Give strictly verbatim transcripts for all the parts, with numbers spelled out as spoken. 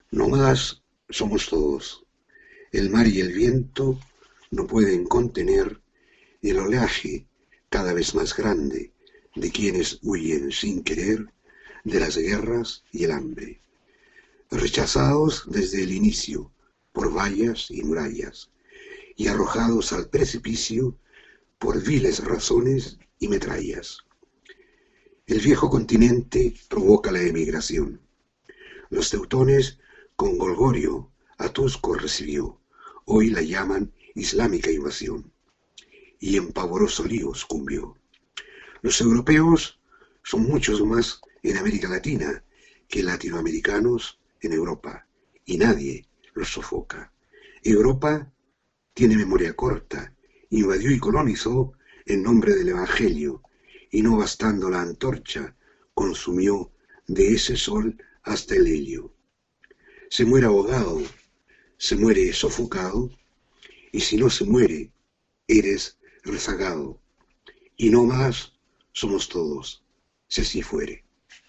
No más somos todos. El mar y el viento no pueden contener el oleaje cada vez más grande de quienes huyen sin querer de las guerras y el hambre, rechazados desde el inicio por vallas y murallas, y arrojados al precipicio por viles razones y metrallas. El viejo continente provoca la emigración. Los teutones con Golgorio a Tusco recibió, hoy la llaman islámica invasión, y en pavoroso lío sucumbió. Los europeos son muchos más en América Latina que latinoamericanos en Europa, y nadie los sofoca. Europa tiene memoria corta, invadió y colonizó en nombre del Evangelio, y no bastando la antorcha, consumió de ese sol hasta el helio. Se muere ahogado, se muere sofocado, y si no se muere, eres rezagado, y no más somos todos, si así fuere.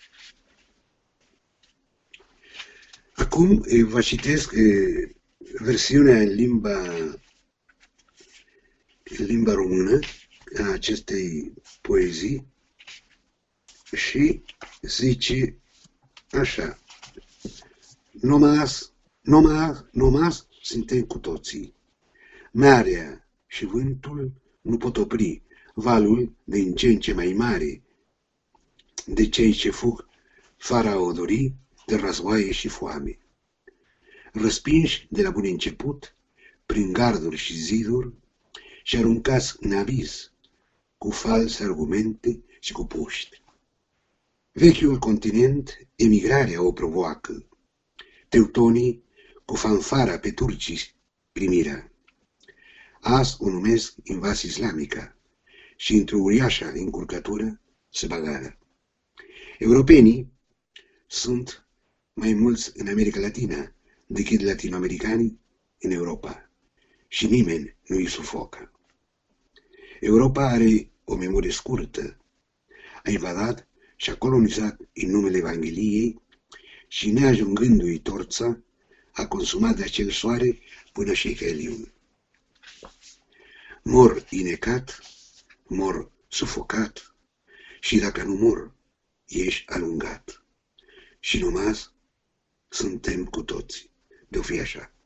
Acum vă citesc versiunea în limba, în limba română a acestei poezii și zice așa: Numai, numai, numai suntem cu toții. Marea și vântul nu pot opri valul din ce în ce mai mare de cei ce fug fără a o dori de războaie și foame. Răspinși de la bun început, prin garduri și ziduri, și aruncați în abis cu false argumente și cu puști. Vechiul continent emigrarea o provoacă. Teutonii cu fanfara pe turcii primirea. Azi o numesc invazie islamică și într-o uriașă încurcătură se bagară. Europenii sunt mai mulți în America Latina decât latinoamericanii în Europa și nimeni nu îi sufocă. Europa are o memorie scurtă, a invadat și a colonizat în numele Evangheliei și neajungându-i torța, a consumat de acel soare până și heliul. Mor inecat, mor sufocat și dacă nu mor, ești alungat. Și numai suntem cu toți, de-o fi așa.